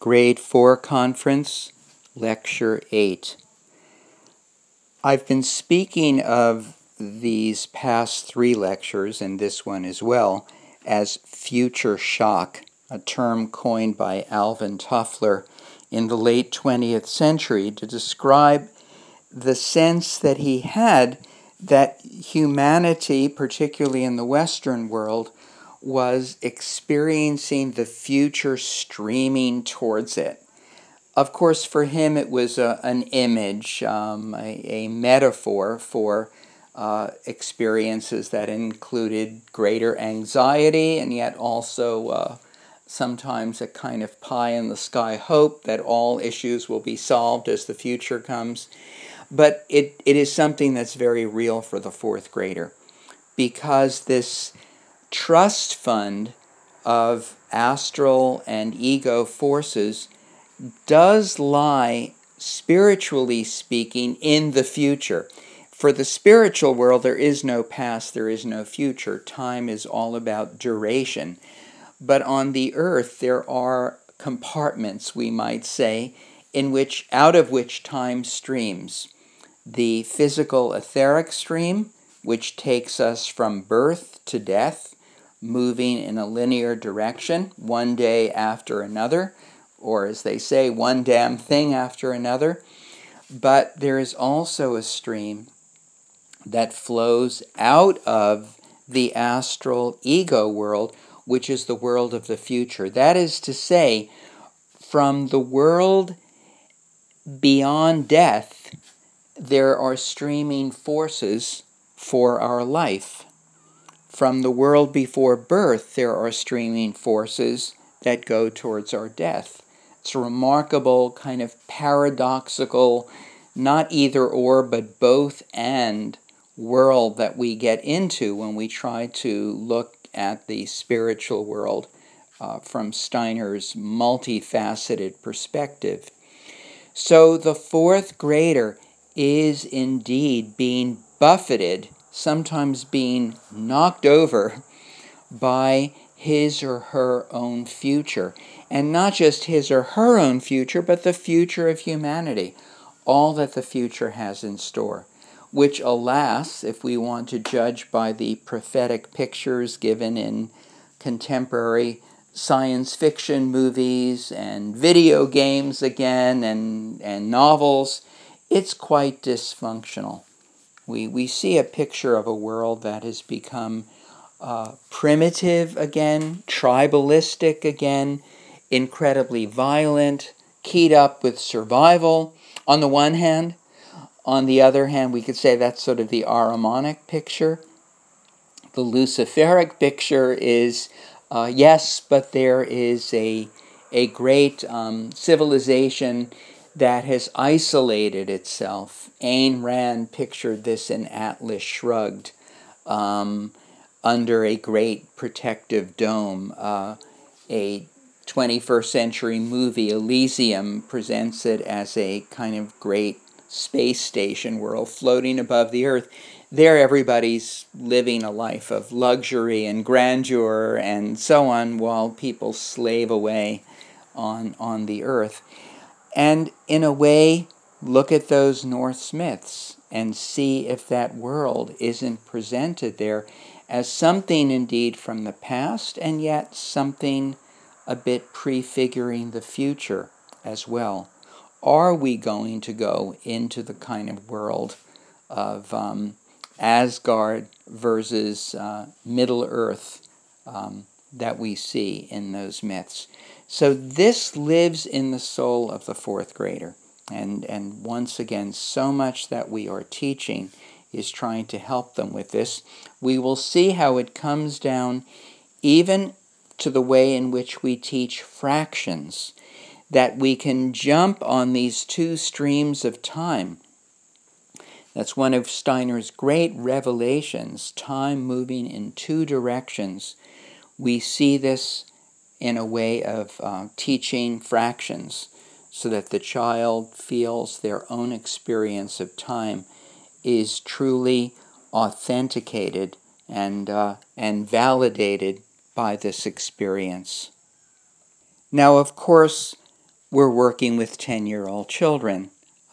Grade 4 Conference, Lecture 8. I've been speaking of these past 3 lectures, and this one as well, as future shock, a term coined by Alvin Toffler in the late 20th century to describe the sense that he had that humanity, particularly in the Western world, was experiencing the future streaming towards it. Of course, for him it was an image, a metaphor for experiences that included greater anxiety and yet also sometimes a kind of pie-in-the-sky hope that all issues will be solved as the future comes. But it is something that's very real for the fourth grader, because this trust fund of astral and ego forces does lie, spiritually speaking, in the future. For the spiritual world, there is no past, there is no future. Time is all about duration. But on the earth, there are compartments, we might say, out of which time streams. The physical etheric stream, which takes us from birth to death, moving in a linear direction, one day after another, or as they say, one damn thing after another. But there is also a stream that flows out of the astral ego world, which is the world of the future. That is to say, from the world beyond death, there are streaming forces for our life. From the world before birth, there are streaming forces that go towards our death. It's a remarkable kind of paradoxical, not either or, but both and world that we get into when we try to look at the spiritual world from Steiner's multifaceted perspective. So the fourth grader is indeed being buffeted, sometimes being knocked over by his or her own future. And not just his or her own future, but the future of humanity. All that the future has in store. Which, alas, if we want to judge by the prophetic pictures given in contemporary science fiction movies and video games again and novels, it's quite dysfunctional. We see a picture of a world that has become primitive again, tribalistic again, incredibly violent, keyed up with survival on the one hand. On the other hand, we could say that's sort of the Ahrimanic picture. The Luciferic picture is, yes, but there is a great civilization that has isolated itself. Ayn Rand pictured this in Atlas Shrugged, under a great protective dome. A 21st century movie, Elysium, presents it as a kind of great space station world floating above the earth. There everybody's living a life of luxury and grandeur and so on, while people slave away on the earth. And in a way, look at those Norse myths and see if that world isn't presented there as something indeed from the past, and yet something a bit prefiguring the future as well. Are we going to go into the kind of world of Asgard versus Middle-earth that we see in those myths? So this lives in the soul of the fourth grader. And once again, so much that we are teaching is trying to help them with this. We will see how it comes down even to the way in which we teach fractions, that we can jump on these two streams of time. That's one of Steiner's great revelations, time moving in two directions. We see this in a way of teaching fractions, so that the child feels their own experience of time is truly authenticated and validated by this experience. Now, of course, we're working with 10-year-old children.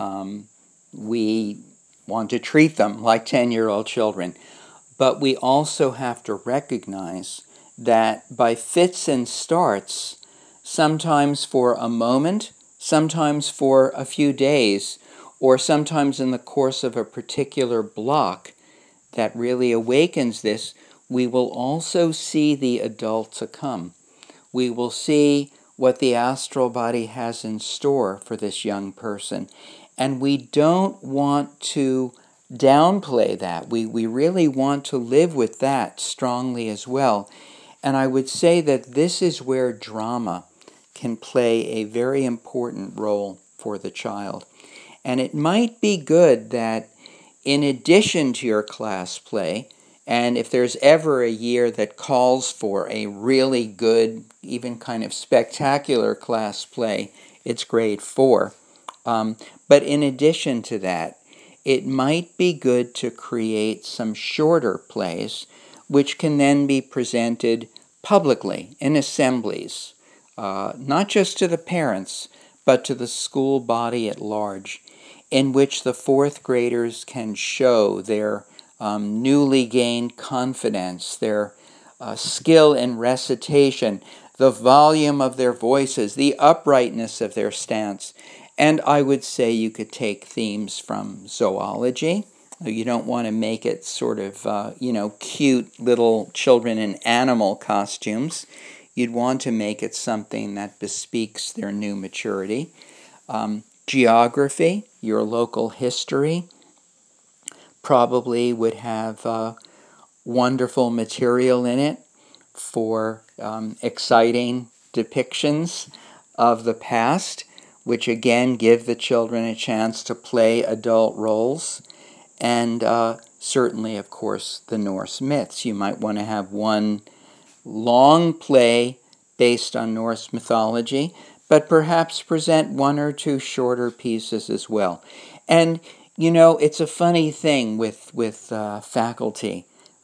We want to treat them like 10-year-old children. But we also have to recognize that by fits and starts, sometimes for a moment, sometimes for a few days, or sometimes in the course of a particular block that really awakens this, we will also see the adult to come. We will see what the astral body has in store for this young person. And we don't want to downplay that. We really want to live with that strongly as well. And I would say that this is where drama can play a very important role for the child. And it might be good that in addition to your class play, and if there's ever a year that calls for a really good, even kind of spectacular class play, it's grade 4. But in addition to that, it might be good to create some shorter plays which can then be presented publicly in assemblies, not just to the parents, but to the school body at large, in which the fourth graders can show their newly gained confidence, their skill in recitation, the volume of their voices, the uprightness of their stance. And I would say you could take themes from zoology. You don't want to make it sort of, cute little children in animal costumes. You'd want to make it something that bespeaks their new maturity. Geography, your local history, probably would have wonderful material in it for exciting depictions of the past, which again give the children a chance to play adult roles. And certainly, of course, the Norse myths. You might want to have one long play based on Norse mythology, but perhaps present one or two shorter pieces as well. And, it's a funny thing with faculty.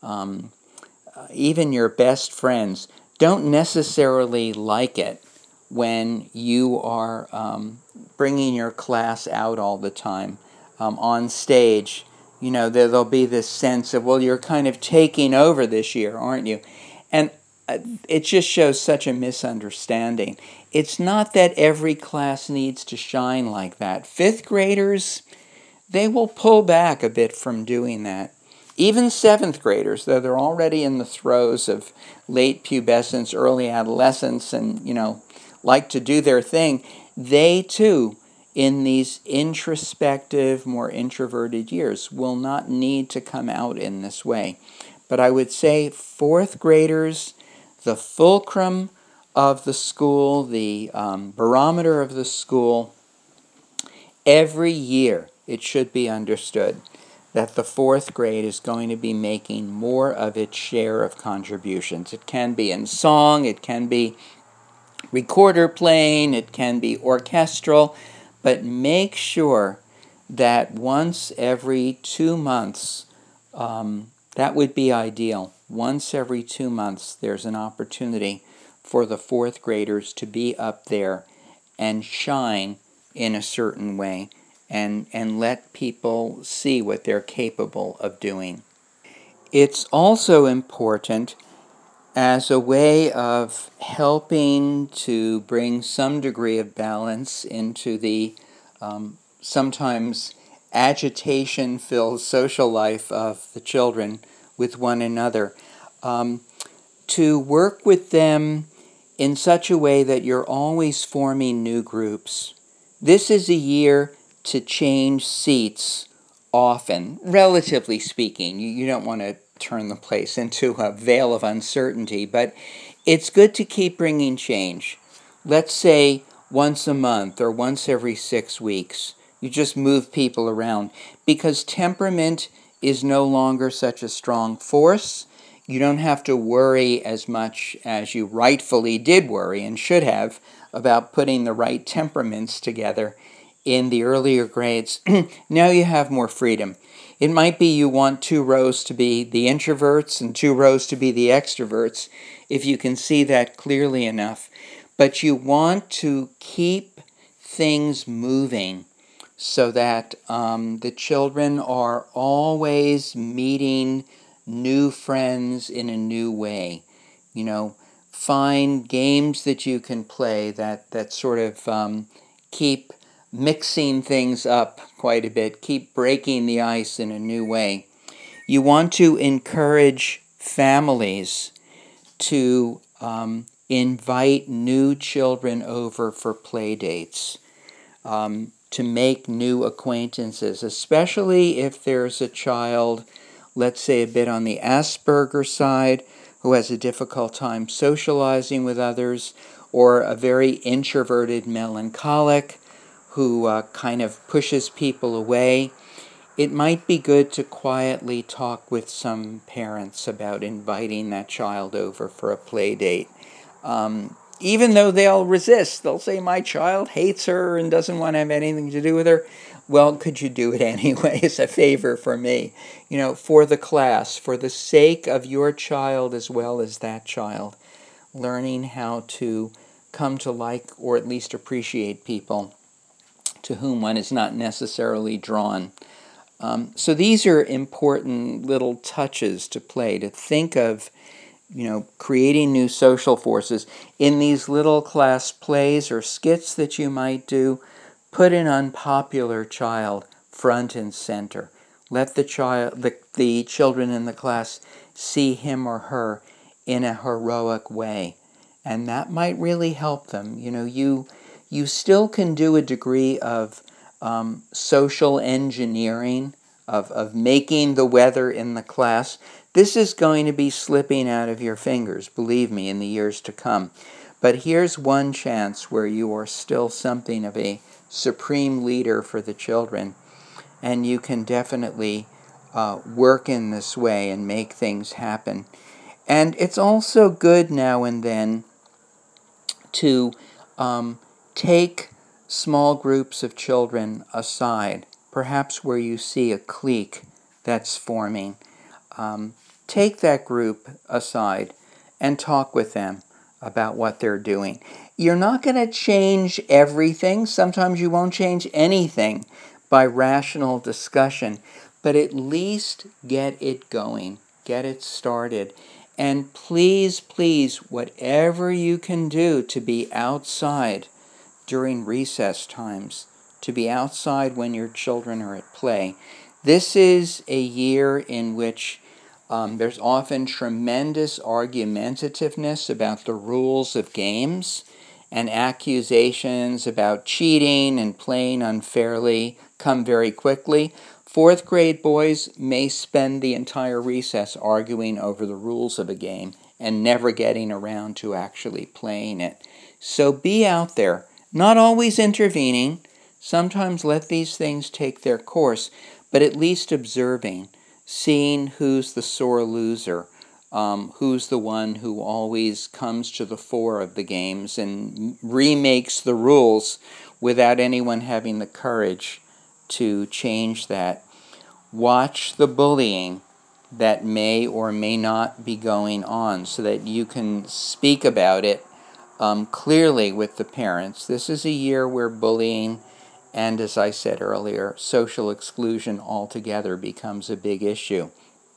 Even your best friends don't necessarily like it when you are bringing your class out all the time on stage. There'll be this sense of, well, you're kind of taking over this year, aren't you? And it just shows such a misunderstanding. It's not that every class needs to shine like that. Fifth graders, they will pull back a bit from doing that. Even seventh graders, though they're already in the throes of late pubescence, early adolescence, and, like to do their thing, they too, in these introspective, more introverted years, will not need to come out in this way. But I would say fourth graders, the fulcrum of the school, the barometer of the school, every year it should be understood that the fourth grade is going to be making more of its share of contributions. It can be in song, it can be recorder playing, it can be orchestral, but make sure that once every 2 months, that would be ideal. Once every 2 months, there's an opportunity for the fourth graders to be up there and shine in a certain way and let people see what they're capable of doing. It's also important as a way of helping to bring some degree of balance into the sometimes agitation-filled social life of the children with one another, to work with them in such a way that you're always forming new groups. This is a year to change seats often, relatively speaking. You don't want to turn the place into a veil of uncertainty, but it's good to keep bringing change. Let's say once a month or once every 6 weeks. You just move people around because temperament is no longer such a strong force. You don't have to worry as much as you rightfully did worry and should have about putting the right temperaments together in the earlier grades. Now you have more freedom. It might be you want 2 rows to be the introverts and 2 rows to be the extroverts, if you can see that clearly enough. But you want to keep things moving so that the children are always meeting new friends in a new way. Find games that you can play that sort of keep mixing things up quite a bit, keep breaking the ice in a new way. You want to encourage families to invite new children over for play dates, to make new acquaintances, especially if there's a child, let's say a bit on the Asperger side, who has a difficult time socializing with others, or a very introverted melancholic who kind of pushes people away. It might be good to quietly talk with some parents about inviting that child over for a play date. Even though they'll resist, they'll say, my child hates her and doesn't want to have anything to do with her. Well, could you do it anyway as a favor for me? For the class, for the sake of your child as well as that child, learning how to come to like or at least appreciate people to whom one is not necessarily drawn. So these are important little touches to play, to think of, creating new social forces. In these little class plays or skits that you might do, put an unpopular child front and center. Let the children in the class see him or her in a heroic way. And that might really help them. You still can do a degree of social engineering, of making the weather in the class. This is going to be slipping out of your fingers, believe me, in the years to come. But here's one chance where you are still something of a supreme leader for the children, and you can definitely work in this way and make things happen. And it's also good now and then to take small groups of children aside, perhaps where you see a clique that's forming. Take that group aside and talk with them about what they're doing. You're not going to change everything. Sometimes you won't change anything by rational discussion, but at least get it going, get it started. And please, please, whatever you can do to be outside during recess times, to be outside when your children are at play. This is a year in which there's often tremendous argumentativeness about the rules of games, and accusations about cheating and playing unfairly come very quickly. Fourth grade boys may spend the entire recess arguing over the rules of a game and never getting around to actually playing it. So be out there, not always intervening. Sometimes let these things take their course, but at least observing, seeing who's the sore loser, who's the one who always comes to the fore of the games and remakes the rules without anyone having the courage to change that. Watch the bullying that may or may not be going on so that you can speak about it clearly with the parents. This is a year where bullying and, as I said earlier, social exclusion altogether becomes a big issue.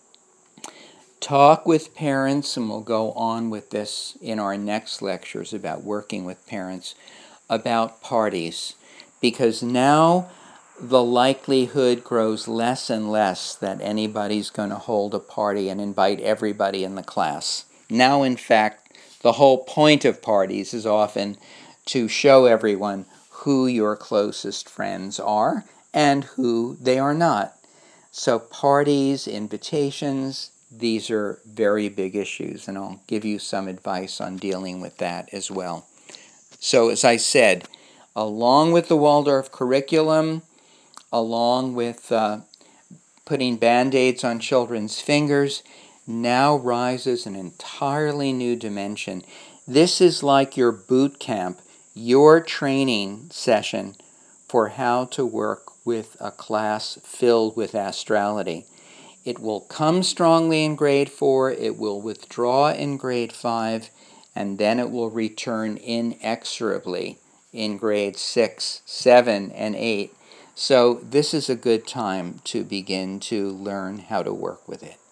Talk with parents, and we'll go on with this in our next lectures about working with parents, about parties, because now the likelihood grows less and less that anybody's going to hold a party and invite everybody in the class. Now, in fact, the whole point of parties is often to show everyone who your closest friends are and who they are not. So parties, invitations, these are very big issues, and I'll give you some advice on dealing with that as well. So as I said, along with the Waldorf curriculum, along with putting Band-Aids on children's fingers, now rises an entirely new dimension. This is like your boot camp, your training session for how to work with a class filled with astrality. It will come strongly in grade 4, it will withdraw in grade 5, and then it will return inexorably in grades 6, 7, and 8. So this is a good time to begin to learn how to work with it.